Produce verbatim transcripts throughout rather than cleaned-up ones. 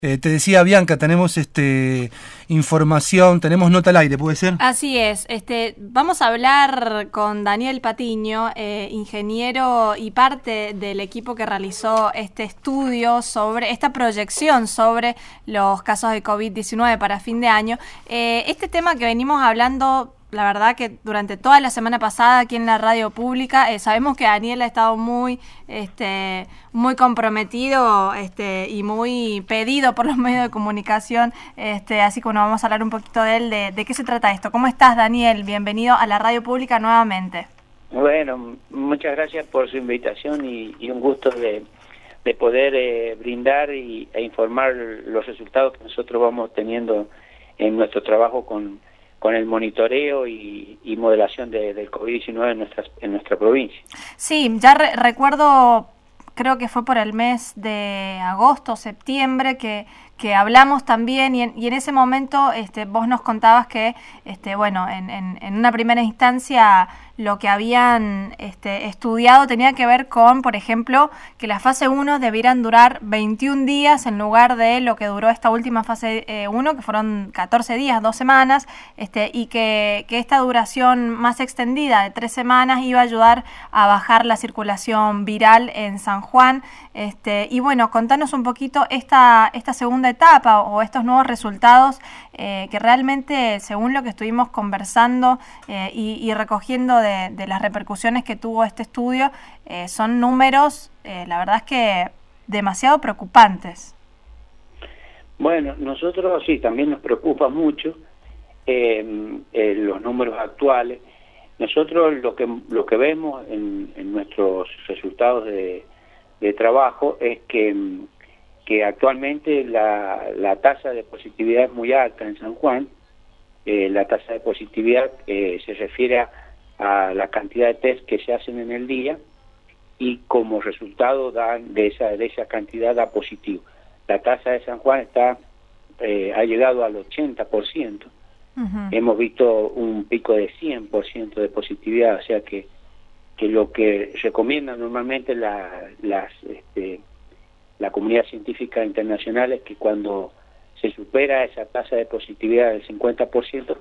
Eh, te decía Bianca, tenemos este información, tenemos nota al aire, ¿puede ser? Así es, este, vamos a hablar con Daniel Patiño, eh, ingeniero y parte del equipo que realizó este estudio sobre, esta proyección sobre los casos de COVID diecinueve para fin de año. Eh, este tema que venimos hablando, la verdad que durante toda la semana pasada aquí en la radio pública, eh, sabemos que Daniel ha estado muy, este, muy comprometido, este, y muy pedido por los medios de comunicación, este, así que bueno, vamos a hablar un poquito de él, de, de qué se trata esto. ¿Cómo estás, Daniel? Bienvenido a la radio pública nuevamente. Bueno, muchas gracias por su invitación y, y un gusto de, de poder eh, brindar y, e informar los resultados que nosotros vamos teniendo en nuestro trabajo con con el monitoreo y, y modelación de, del COVID diecinueve en nuestra, en nuestra provincia. Sí, ya re recuerdo, creo que fue por el mes de agosto, septiembre, que, que hablamos también y en, y en ese momento este, vos nos contabas que, este, bueno, en, en, en una primera instancia lo que habían este, estudiado tenía que ver con, por ejemplo, que la fase uno debieran durar veintiún días en lugar de lo que duró esta última fase uno, que fueron catorce días, dos semanas, este, y que, que esta duración más extendida de tres semanas iba a ayudar a bajar la circulación viral en San Juan. Este, y bueno, contanos un poquito esta, esta segunda etapa o estos nuevos resultados eh, que realmente, según lo que estuvimos conversando eh, y, y recogiendo de De, de las repercusiones que tuvo este estudio, eh, son números, eh, la verdad es que demasiado preocupantes. Bueno, nosotros sí, también nos preocupa mucho eh, eh, los números actuales. Nosotros lo que lo que vemos en, en nuestros resultados de, de trabajo es que, que actualmente la, la tasa de positividad es muy alta en San Juan. Eh, la tasa de positividad eh, se refiere a a la cantidad de test que se hacen en el día y como resultado dan de esa de esa cantidad da positivo. La tasa de San Juan está eh, ha llegado al ochenta por ciento. Uh-huh. Hemos visto un pico de cien por ciento de positividad, o sea que que lo que recomiendan normalmente la las este, la comunidad científica internacional es que cuando se supera esa tasa de positividad del cincuenta por ciento,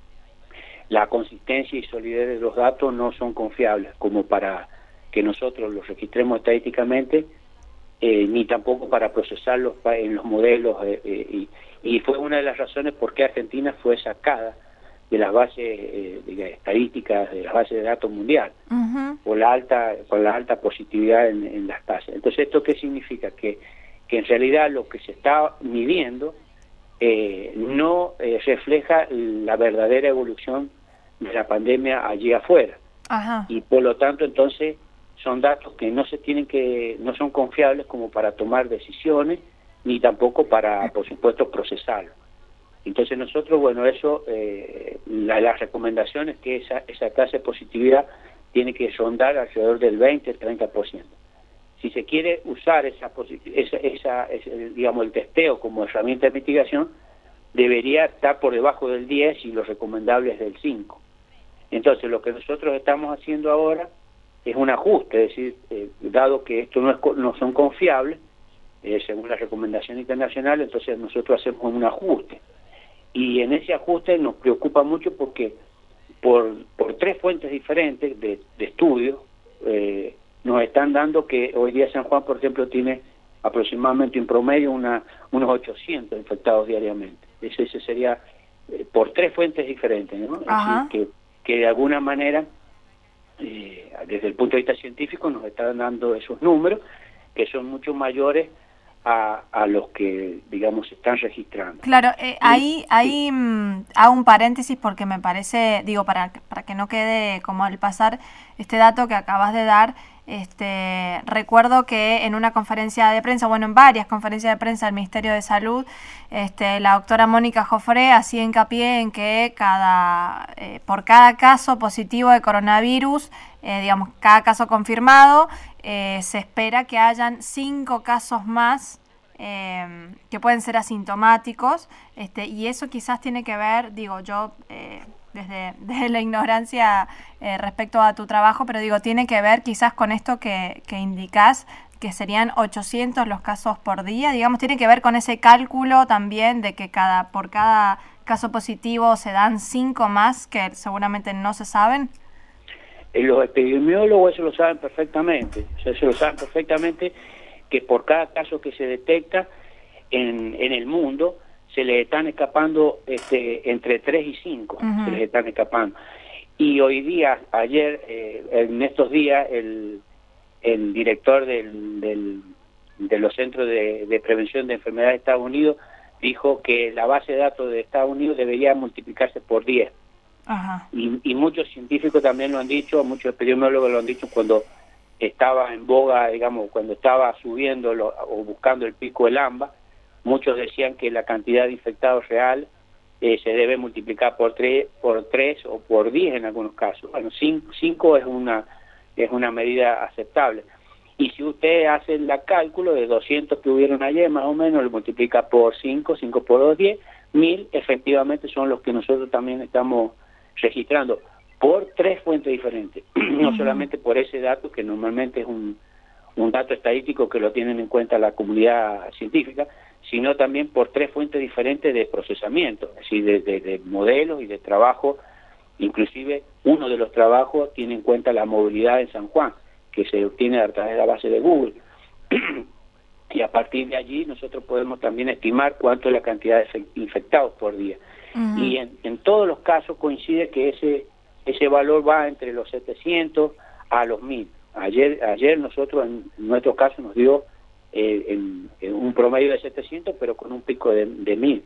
la consistencia y solidez de los datos no son confiables como para que nosotros los registremos estadísticamente, eh, ni tampoco para procesarlos en los modelos, eh, eh, y, y fue una de las razones por qué Argentina fue sacada de las bases eh, de estadísticas, de las bases de datos mundial, uh-huh. por la alta por la alta positividad en, en las tasas. Entonces, ¿esto qué significa? Que, que en realidad lo que se está midiendo eh, no eh, refleja la verdadera evolución de la pandemia allí afuera. Ajá. Y por lo tanto entonces son datos que no se tienen que no son confiables como para tomar decisiones ni tampoco para, por supuesto, procesarlo. Entonces nosotros, bueno, eso eh, la, las recomendaciones que esa esa tasa de positividad tiene que rondar alrededor del veinte a treinta por ciento. Si se quiere usar esa, esa, esa, esa digamos el testeo como herramienta de mitigación, debería estar por debajo del diez y lo recomendable es del cinco. Entonces, lo que nosotros estamos haciendo ahora es un ajuste, es decir, eh, dado que esto no, es, no son confiables, eh, según la recomendación internacional, entonces nosotros hacemos un ajuste. Y en ese ajuste nos preocupa mucho porque por, por tres fuentes diferentes de, de estudio eh, nos están dando que hoy día San Juan, por ejemplo, tiene aproximadamente en promedio una, unos ochocientos infectados diariamente. Ese, ese sería eh, por tres fuentes diferentes, ¿no? Es decir, que que de alguna manera, eh, desde el punto de vista científico, nos están dando esos números que son mucho mayores a, a los que, digamos, se están registrando. Claro, eh, ahí, ahí sí. mm, hago un paréntesis porque me parece, digo, para, para que no quede como al pasar este dato que acabas de dar. Este, recuerdo que en una conferencia de prensa, bueno, en varias conferencias de prensa del Ministerio de Salud, este, la doctora Mónica Jofré hacía hincapié en que cada, eh, por cada caso positivo de coronavirus, eh, digamos, cada caso confirmado, eh, se espera que hayan cinco casos más eh, que pueden ser asintomáticos, este, y eso quizás tiene que ver, digo, yo... Eh, Desde, desde la ignorancia eh, respecto a tu trabajo, pero digo, tiene que ver quizás con esto que, que indicás que serían ochocientos los casos por día, digamos, tiene que ver con ese cálculo también de que cada por cada caso positivo se dan cinco más que seguramente no se saben. Los epidemiólogos eso lo saben perfectamente, o sea, eso lo saben perfectamente, que por cada caso que se detecta en, en el mundo se les están escapando este, entre tres y cinco, uh-huh. se les están escapando. Y hoy día, ayer, eh, en estos días, el, el director del, del, de los Centros de, de Prevención de Enfermedades de Estados Unidos dijo que la base de datos de Estados Unidos debería multiplicarse por diez. Ajá. Y, y muchos científicos también lo han dicho, muchos epidemiólogos lo han dicho cuando estaba en boga, digamos, cuando estaba subiendo lo, o buscando el pico del AMBA, muchos decían que la cantidad de infectados real eh, se debe multiplicar por tres, por tres o por diez en algunos casos. Bueno, cinco es una es una medida aceptable. Y si usted hace el cálculo de doscientos que hubieron ayer, más o menos, lo multiplica por cinco, cinco por dos, diez, mil, efectivamente son los que nosotros también estamos registrando por tres fuentes diferentes, no uh-huh. solamente por ese dato que normalmente es un, un dato estadístico que lo tienen en cuenta la comunidad científica, sino también por tres fuentes diferentes de procesamiento, es decir, de, de, de modelos y de trabajo. Inclusive uno de los trabajos tiene en cuenta la movilidad en San Juan, que se obtiene a través de la base de Google. Y a partir de allí nosotros podemos también estimar cuánto es la cantidad de infectados por día. Uh-huh. Y en, en todos los casos coincide que ese ese valor va entre los setecientos a los mil. Ayer ayer nosotros, en nuestro caso, nos dio eh, en, en un promedio de setecientos, pero con un pico de, de mil.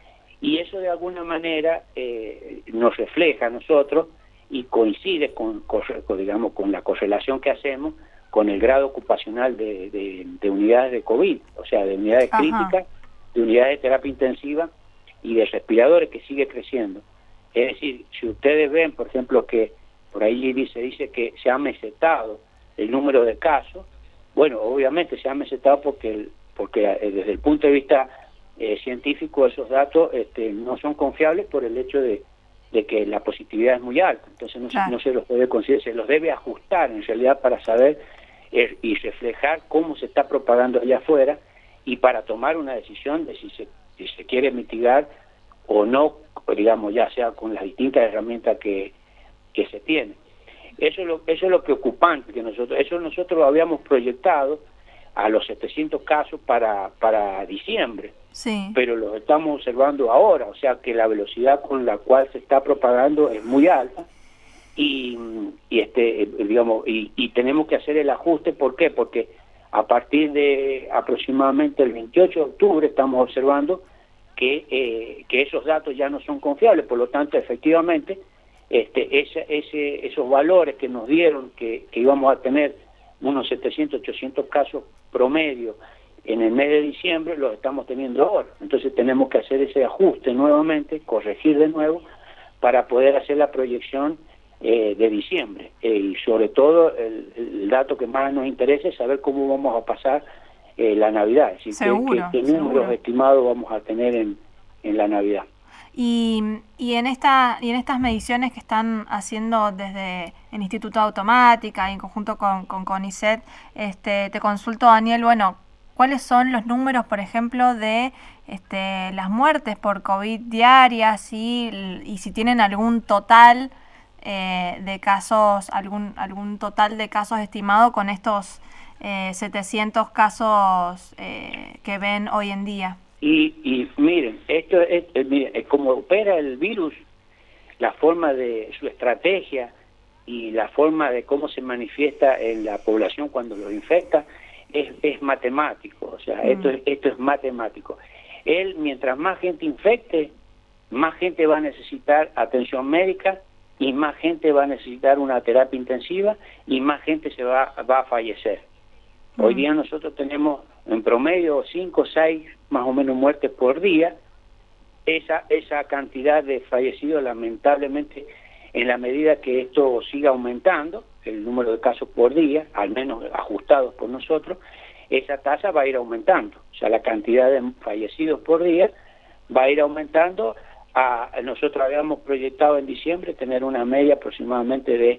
Y eso de alguna manera eh, nos refleja a nosotros y coincide con, con, digamos, con la correlación que hacemos con el grado ocupacional de, de, de unidades de COVID, o sea, de unidades Ajá. críticas, de unidades de terapia intensiva y de respiradores, que sigue creciendo. Es decir, si ustedes ven, por ejemplo, que por ahí dice, dice que se ha mesetado el número de casos, bueno, obviamente se ha mesetado porque, el, porque eh, desde el punto de vista eh, científico esos datos este, no son confiables por el hecho de, de que la positividad es muy alta, entonces no, claro. se, no se los puede considerar, se los debe ajustar en realidad para saber eh, y reflejar cómo se está propagando allá afuera y para tomar una decisión de si se, si se quiere mitigar o no, digamos, ya sea con las distintas herramientas que, que se tienen. Eso es lo, eso es lo preocupante, que nosotros, eso nosotros lo habíamos proyectado a los setecientos casos para, para diciembre, sí. pero lo estamos observando ahora, o sea que la velocidad con la cual se está propagando es muy alta y, y este digamos y, y tenemos que hacer el ajuste. ¿Por qué? Porque a partir de aproximadamente el veintiocho de octubre estamos observando que, eh, que esos datos ya no son confiables, por lo tanto efectivamente este ese, ese esos valores que nos dieron que, que íbamos a tener unos setecientos, ochocientos casos promedio en el mes de diciembre, los estamos teniendo ahora. Entonces tenemos que hacer ese ajuste nuevamente, corregir de nuevo, para poder hacer la proyección eh, de diciembre. Eh, y sobre todo, el, el dato que más nos interesa es saber cómo vamos a pasar eh, la Navidad. Es decir, seguro, qué, qué, qué números estimados vamos a tener en, en la Navidad. Y, y en esta y en estas mediciones que están haciendo desde el Instituto de Automática y en conjunto con, con CONICET, este, te consulto, Daniel, bueno, ¿cuáles son los números, por ejemplo, de este, las muertes por COVID diarias y, y si tienen algún total eh, de casos, algún algún total de casos estimado con estos eh, setecientos casos eh, que ven hoy en día? Y, y miren, esto es, es, miren, es como opera el virus, la forma de su estrategia y la forma de cómo se manifiesta en la población cuando lo infecta es, es matemático, o sea, mm. esto, es, esto es matemático. Él, mientras más gente infecte, más gente va a necesitar atención médica y más gente va a necesitar una terapia intensiva y más gente se va, va a fallecer. Mm. Hoy día nosotros tenemos en promedio cinco o seis más o menos muertes por día. Esa esa cantidad de fallecidos, lamentablemente, en la medida que esto siga aumentando, el número de casos por día, al menos ajustados por nosotros, esa tasa va a ir aumentando. O sea, la cantidad de fallecidos por día va a ir aumentando. A, nosotros habíamos proyectado en diciembre tener una media aproximadamente de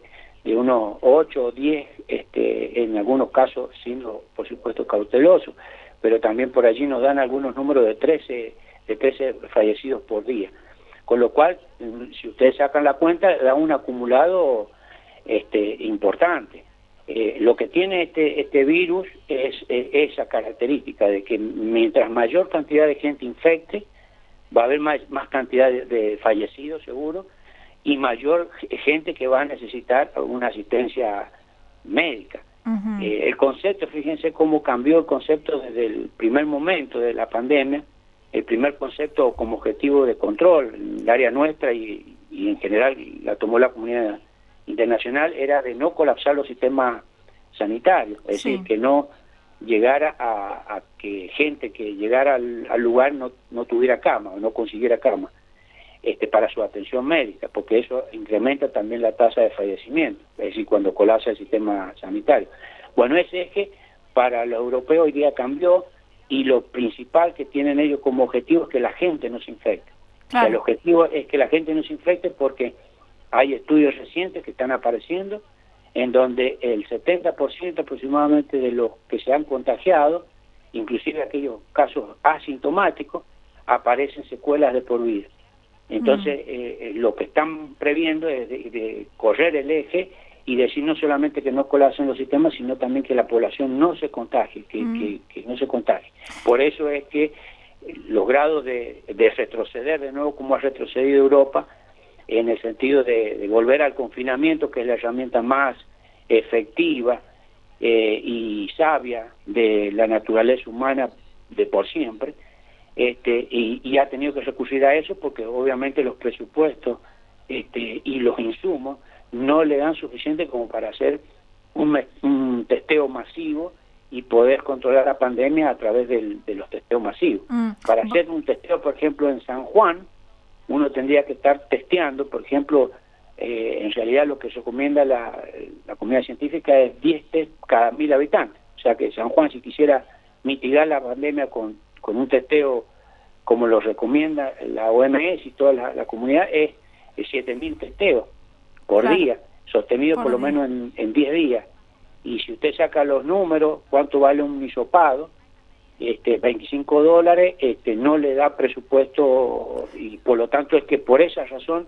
de unos ocho o diez, este, en algunos casos siendo por supuesto cautelosos, pero también por allí nos dan algunos números de trece, de trece fallecidos por día. Con lo cual, si ustedes sacan la cuenta, da un acumulado este, importante. Eh, lo que tiene este, este virus es, es esa característica de que mientras mayor cantidad de gente infecte, va a haber más, más cantidad de, de fallecidos seguro, y mayor gente que va a necesitar una asistencia médica. Uh-huh. Eh, el concepto, fíjense cómo cambió el concepto desde el primer momento de la pandemia. El primer concepto como objetivo de control en el área nuestra y, y en general la tomó la comunidad internacional era de no colapsar los sistemas sanitarios, es sí. decir, que no llegara a, a que gente que llegara al, al lugar no, no tuviera cama o no consiguiera cama este, para su atención médica, porque eso incrementa también la tasa de fallecimiento, es decir, cuando colapsa el sistema sanitario. Bueno, ese eje para los europeos hoy día cambió, y lo principal que tienen ellos como objetivo es que la gente no se infecte. Claro. O sea, el objetivo es que la gente no se infecte porque hay estudios recientes que están apareciendo en donde el setenta por ciento aproximadamente de los que se han contagiado, inclusive aquellos casos asintomáticos, aparecen secuelas de por vida. Entonces, mm. eh, lo que están previendo es de, de correr el eje y decir no solamente que no colapsen los sistemas, sino también que la población no se contagie, que, mm. que, que no se contagie. Por eso es que los grados de, de retroceder de nuevo como ha retrocedido Europa, en el sentido de, de volver al confinamiento, que es la herramienta más efectiva eh, y sabia de la naturaleza humana de por siempre, este, y, y ha tenido que recurrir a eso porque obviamente los presupuestos este, y los insumos no le dan suficiente como para hacer un, un testeo masivo y poder controlar la pandemia a través del, de los testeos masivos. Mm. Para hacer un testeo, por ejemplo, en San Juan, uno tendría que estar testeando, por ejemplo, eh, en realidad lo que recomienda la, la comunidad científica es diez test cada mil habitantes. O sea que San Juan, si quisiera mitigar la pandemia con, con un testeo como lo recomienda la O M S y toda la, la comunidad, es, es siete mil testeos por claro. día, sostenido por, por lo día. menos en, en diez días. Y si usted saca los números, cuánto vale un hisopado, este, veinticinco dólares, este, no le da presupuesto, y por lo tanto es que por esa razón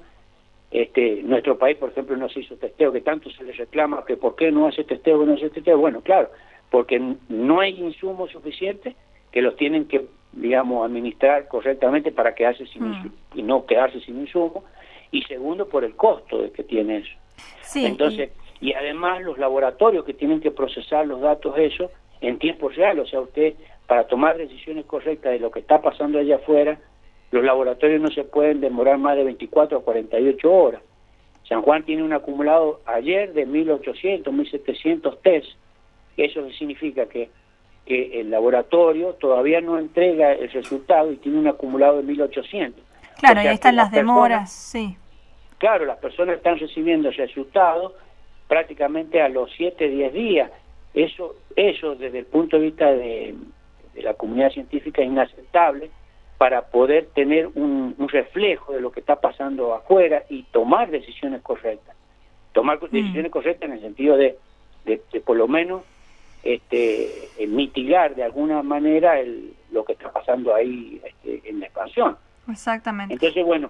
este, nuestro país, por ejemplo, no se hizo testeo, que tanto se le reclama que por qué no hace testeo, que no hace testeo. Bueno, claro, porque no hay insumos suficientes que los tienen que, digamos, administrar correctamente para quedarse sin mm. insumo, y no quedarse sin insumo, y segundo, por el costo de que tiene eso. Sí, Entonces, y... y además los laboratorios que tienen que procesar los datos eso en tiempo real, o sea, usted para tomar decisiones correctas de lo que está pasando allá afuera, los laboratorios no se pueden demorar más de veinticuatro a cuarenta y ocho horas. San Juan tiene un acumulado ayer de mil ochocientos, mil setecientos test. Eso significa que, que el laboratorio todavía no entrega el resultado y tiene un acumulado de mil ochocientos. Claro, o sea, y ahí están las, las demoras, personas, sí. Claro, las personas están recibiendo el resultado prácticamente a los siete, diez días. Eso, eso desde el punto de vista de, de la comunidad científica es inaceptable para poder tener un, un reflejo de lo que está pasando afuera y tomar decisiones correctas. Tomar mm. decisiones correctas en el sentido de, de, de por lo menos este, mitigar de alguna manera el, lo que está pasando ahí este, en la expansión. Exactamente. Entonces, bueno,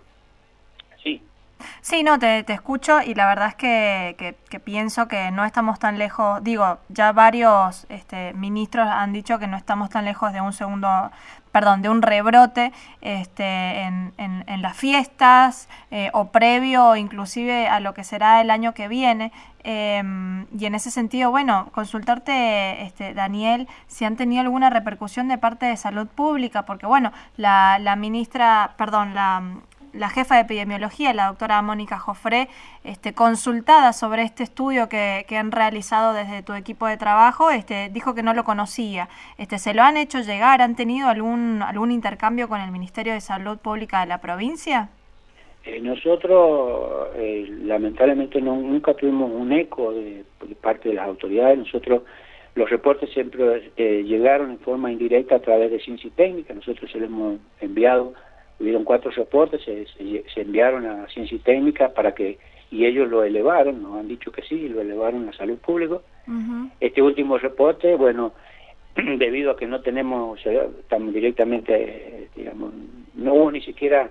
sí. Sí, no, te, te escucho y la verdad es que, que, que pienso que no estamos tan lejos, digo, ya varios este, ministros han dicho que no estamos tan lejos de un segundo, perdón, de un rebrote este, en, en, en las fiestas eh, o previo inclusive a lo que será el año que viene. Eh, y en ese sentido, bueno, consultarte, este, Daniel, si han tenido alguna repercusión de parte de salud pública, porque bueno, la, la ministra, perdón, la... la jefa de epidemiología, la doctora Mónica Jofré, este, consultada sobre este estudio que, que han realizado desde tu equipo de trabajo, este, dijo que no lo conocía. Este, ¿se lo han hecho llegar? ¿Han tenido algún algún intercambio con el Ministerio de Salud Pública de la provincia? Eh, nosotros, eh, lamentablemente, no, nunca tuvimos un eco de, de parte de las autoridades. Nosotros, los reportes siempre eh, llegaron en forma indirecta a través de Ciencia y Técnica. Nosotros se los hemos enviado. Hubieron cuatro reportes, se, se, se enviaron a Ciencia y Técnica para que y ellos lo elevaron, nos han dicho que sí, lo elevaron a salud pública. Uh-huh. Este último reporte, bueno, debido a que no tenemos, estamos directamente, digamos, no hubo ni siquiera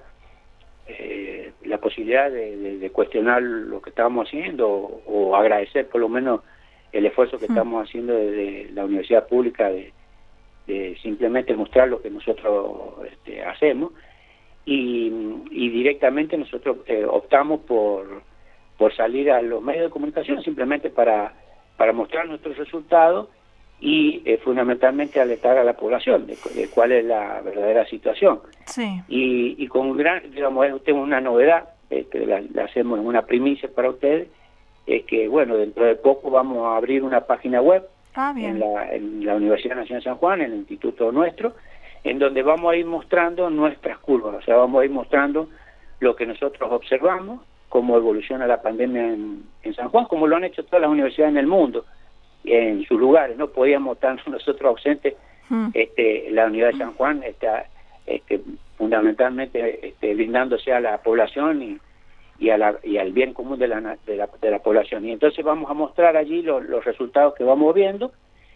eh, la posibilidad de, de, de cuestionar lo que estábamos haciendo o, o agradecer por lo menos el esfuerzo que uh-huh. estamos haciendo desde la universidad pública de, de simplemente mostrar lo que nosotros este, hacemos. Y, y directamente nosotros eh, optamos por, por salir a los medios de comunicación simplemente para, para mostrar nuestros resultados y eh, fundamentalmente alertar a la población de, de cuál es la verdadera situación. Sí. Y, y con gran, digamos, tengo una novedad, eh, que la, la hacemos en una primicia para ustedes, es que, bueno, dentro de poco vamos a abrir una página web ah, bien. En, la, en la Universidad Nacional de San Juan, en el instituto nuestro, en donde vamos a ir mostrando nuestras curvas, o sea, vamos a ir mostrando lo que nosotros observamos, cómo evoluciona la pandemia en, en San Juan, como lo han hecho todas las universidades en el mundo, en sus lugares. No podíamos estar nosotros ausentes. Hmm. este, la Universidad de San Juan está este, fundamentalmente este, brindándose a la población y, y, a la, y al bien común de la, de la, de la población. Y entonces vamos a mostrar allí los, los resultados que vamos viendo,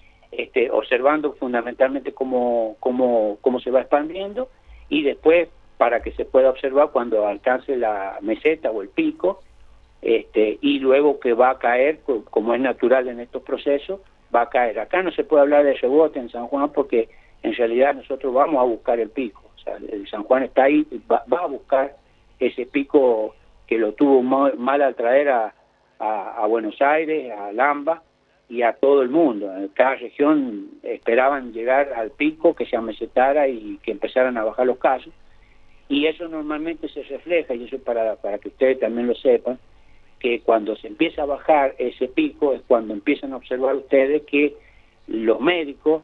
Este, observando fundamentalmente cómo, cómo, cómo se va expandiendo, y después para que se pueda observar cuando alcance la meseta o el pico, este, y luego que va a caer, como es natural en estos procesos, va a caer. Acá no se puede hablar de rebote en San Juan porque en realidad nosotros vamos a buscar el pico, o sea, el San Juan está ahí, va, va a buscar ese pico que lo tuvo mal, mal al traer a, a, a Buenos Aires, a Lamba y a todo el mundo. En cada región esperaban llegar al pico, que se amesetara y que empezaran a bajar los casos, y eso normalmente se refleja, y eso para, para que ustedes también lo sepan, que cuando se empieza a bajar ese pico es cuando empiezan a observar ustedes que los médicos,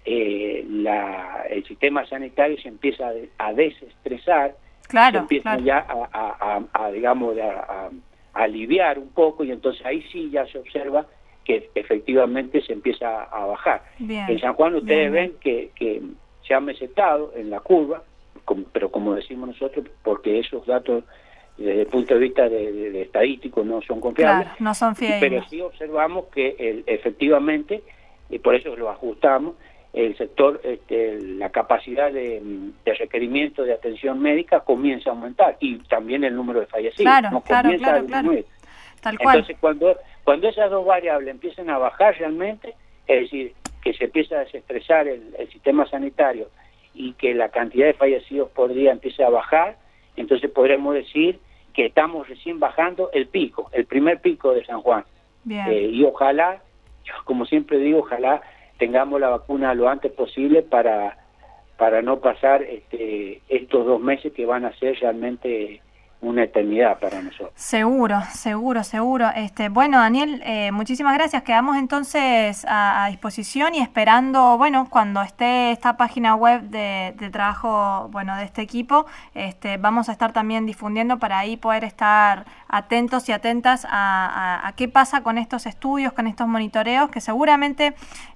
eh, la, el sistema sanitario se empieza a, a desestresar, claro, se empieza claro. ya a, a, a, a digamos, a, a, a aliviar un poco, y entonces ahí sí ya se observa que efectivamente se empieza a bajar. Bien, en San Juan ustedes bien, ven que, que se ha mesetado en la curva, como, pero como decimos nosotros, porque esos datos desde el punto de vista de, de, de estadístico no son confiables, claro, no son fidedignos. Pero sí observamos que el, efectivamente, y por eso lo ajustamos, el sector, este, la capacidad de, de requerimiento de atención médica comienza a aumentar, y también el número de fallecidos. Claro, no claro, comienza claro, a disminuir. claro. Tal cual. Entonces, cuando, cuando esas dos variables empiezan a bajar realmente, es decir, que se empieza a desestresar el, el sistema sanitario y que la cantidad de fallecidos podría empezar a bajar, entonces podremos decir que estamos recién bajando el pico, el primer pico de San Juan. Bien. Eh, y ojalá, como siempre digo, ojalá tengamos la vacuna lo antes posible para, para no pasar este, estos dos meses que van a ser realmente una eternidad para nosotros. Seguro, seguro, seguro. Este, bueno, Daniel, eh, muchísimas gracias. Quedamos entonces a, a disposición y esperando, bueno, cuando esté esta página web de, de trabajo, bueno, de este equipo, este, vamos a estar también difundiendo para ahí poder estar atentos y atentas a, a, a qué pasa con estos estudios, con estos monitoreos, que seguramente,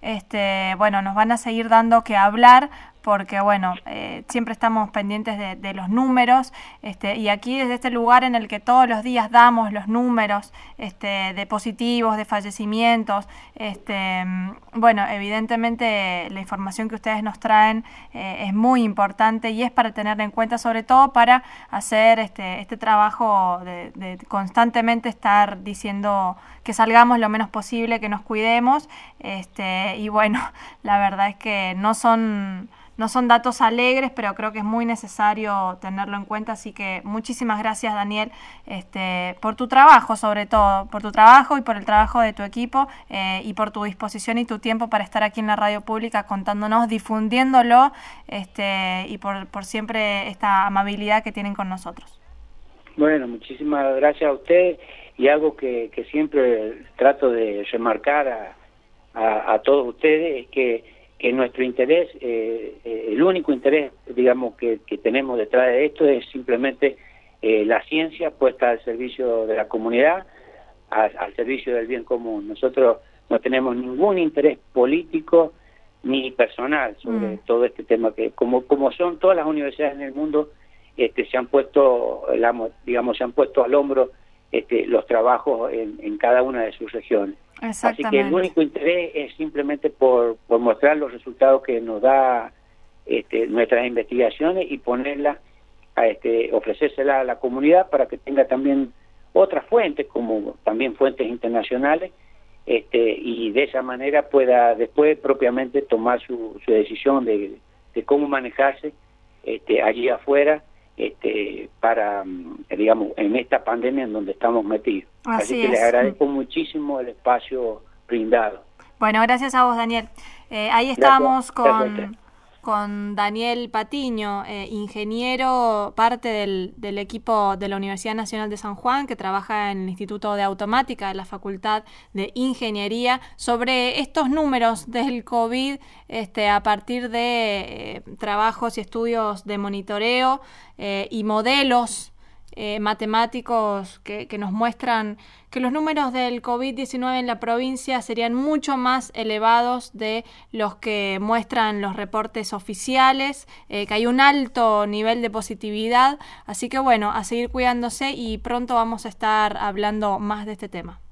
este, bueno, nos van a seguir dando que hablar, porque bueno, eh, siempre estamos pendientes de, de los números, este, y aquí desde este lugar en el que todos los días damos los números este, de positivos, de fallecimientos, este, bueno, evidentemente la información que ustedes nos traen eh, es muy importante y es para tenerla en cuenta, sobre todo para hacer este, este trabajo de, de constantemente estar diciendo que salgamos lo menos posible, que nos cuidemos, este, y bueno, la verdad es que no son... No son datos alegres, pero creo que es muy necesario tenerlo en cuenta, así que muchísimas gracias, Daniel, este, por tu trabajo, sobre todo, por tu trabajo y por el trabajo de tu equipo eh, y por tu disposición y tu tiempo para estar aquí en la radio pública contándonos, difundiéndolo este, y por, por siempre esta amabilidad que tienen con nosotros. Bueno, muchísimas gracias a usted, y algo que, que siempre trato de remarcar a, a, a todos ustedes es que que nuestro interés, eh, eh, el único interés, digamos, que, que tenemos detrás de esto es simplemente eh, la ciencia puesta al servicio de la comunidad, a, al servicio del bien común. Nosotros no tenemos ningún interés político ni personal sobre mm. todo este tema, que como como son todas las universidades en el mundo, este se han puesto, digamos, se han puesto al hombro este, los trabajos en, en cada una de sus regiones. Así que el único interés es simplemente por, por mostrar los resultados que nos da este, nuestras investigaciones y ponerlas, a este, ofrecérselas a la comunidad para que tenga también otras fuentes, como también fuentes internacionales, este, y de esa manera pueda después propiamente tomar su, su decisión de, de cómo manejarse este, allí afuera, este, para, digamos, en esta pandemia en donde estamos metidos. Así, Así que es. Les agradezco muchísimo el espacio brindado. Bueno, gracias a vos, Daniel. Eh, ahí estábamos con, con Daniel Patiño, eh, ingeniero, parte del, del equipo de la Universidad Nacional de San Juan, que trabaja en el Instituto de Automática de la Facultad de Ingeniería, sobre estos números del COVID este, a partir de eh, trabajos y estudios de monitoreo eh, y modelos Eh, matemáticos que, que nos muestran que los números del COVID diecinueve en la provincia serían mucho más elevados de los que muestran los reportes oficiales, eh, que hay un alto nivel de positividad, así que bueno, a seguir cuidándose y pronto vamos a estar hablando más de este tema.